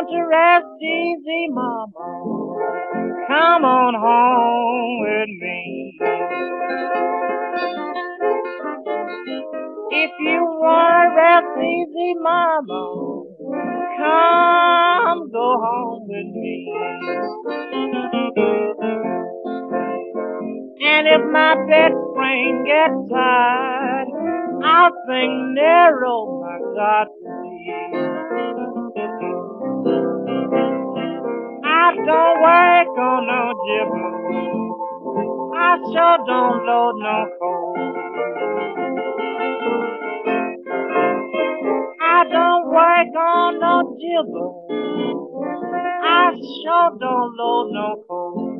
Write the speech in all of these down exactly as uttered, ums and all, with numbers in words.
want to rest easy, mama, come on home with me. If you want to rest easy, mama, come go home with me. And if my bed spring gets tired, I'll sing narrow, my God, to thee. I don't work on no gibber, I sure don't load no coal. I don't work on no gibber, I sure don't load no coal.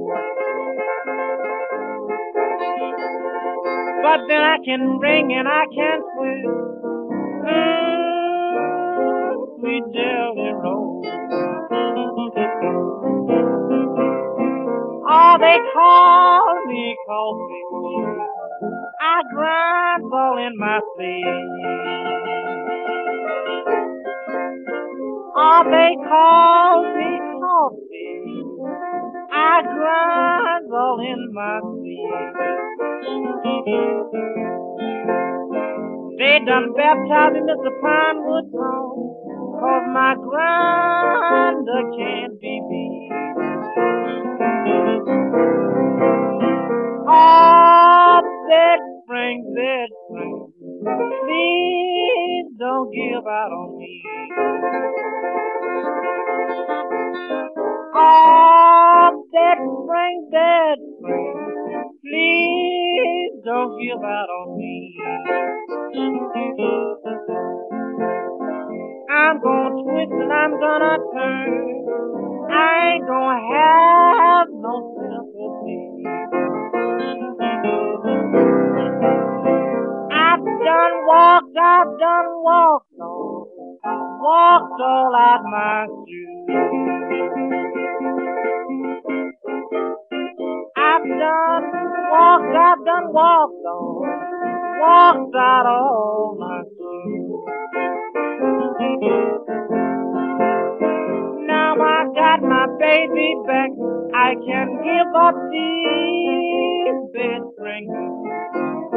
But then I can ring and I can twist, mmm, sweet jelly roll. Oh, they call me coffee, I grind all in my sleep. Oh, they call me coffee, I grind all in my sleep. They done baptized me, Mister Pinewood Town, 'cause my grinder can't be beat. Oh, bed spring, bed spring, please don't give out on me. Oh, bed spring, bed spring, please don't give out on me. I'm gonna twist and I'm gonna turn, I ain't gonna have no sympathy. I've done walked, I've done walked all, walked all out my shoes. I've done walked, I've done walked all, walked out all my shoes. Now I got my baby back, I can give up these bed springs.